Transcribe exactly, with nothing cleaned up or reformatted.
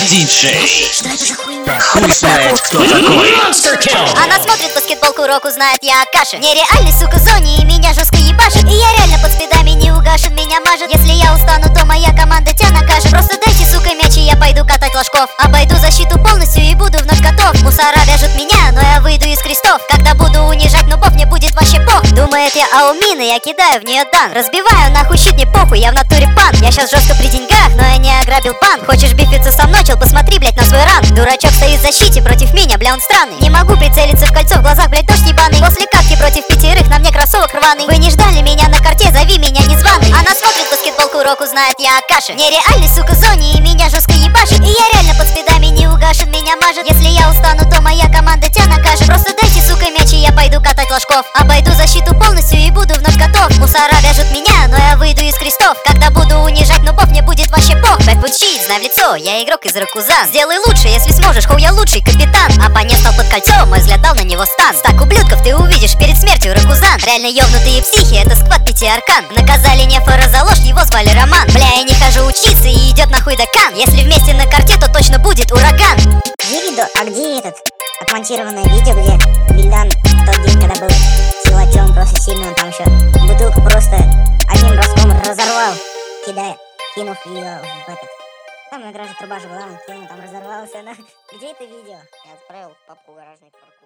Диджей. Что это за хуйня? Хуй знает, кто такой. Она смотрит баскетболку, року знает, я Акаша. Нереальный, сука, в зоне, и меня жестко ебашит. И я реально под спидами не угашен, меня мажет. Если я устану, то моя команда тебя накажет. Просто дайте, сука, мяч, и я пойду катать ложков. Обойду защиту полностью и буду вновь готов. Мусора вяжут меня, но я выйду из крестов. Когда буду унижать нубов, мне будет вообще пох. Думает, я аумина, я кидаю в нее дан. Разбиваю нахуй щит, не похуй, я в натуре пан. Я сейчас жестко при деньгах, но я не ограбил банк. Хочешь бифиться со мной, чел, посмотри, блять, на свой ранг. Дурачок стоит в защите против меня, бля, он странный. Не могу прицелиться в кольцо, в глазах, блять, дождь ебаный. После катки против пятерых, на мне кроссовок рваный. Вы не ждали меня на карте, зови меня незваный. Она смотрит баскетболку, року знает, я Акаша. Нереальный, сука, в зоне, и меня жестко ебашит. И я реально под спидами не угашен, меня мажет. Если я устану, то моя команда тебя накажет. Просто дайте, сука, мяч, и я пойду катать ложков. Обойду защиту полностью и буду вновь готов. Мусора вяжут меня, но я выйду из крестов. Когда буду унижать нубов, мне будет вообще пох. Бэкфут щит, знай в лицо, я игрок из Ракузан. Сделай лучше, если сможешь, хоу, я лучший капитан. Оппонент стал под кольцо, мой взгляд дал на него стан. Стак ублюдков ты увидишь перед смертью, Ракузан. Реально ёбнутые психи, это сквад пяти аркан. Наказали Нефора за ложь, его звали Роман. Бля, я не хожу учиться и идет нахуй декан. Если вместе на карте, то точно будет ураган. Где видео? А где этот отмонтированное видео, где Бильдан тот день, когда был силачом, просто сильный, он там еще бутылку просто одним броском разорвал, кидая, кинув ее в этот. Там на гараже труба же была, он кинул, там разорвался. Она... Где это видео? Я отправил в папку гаражный.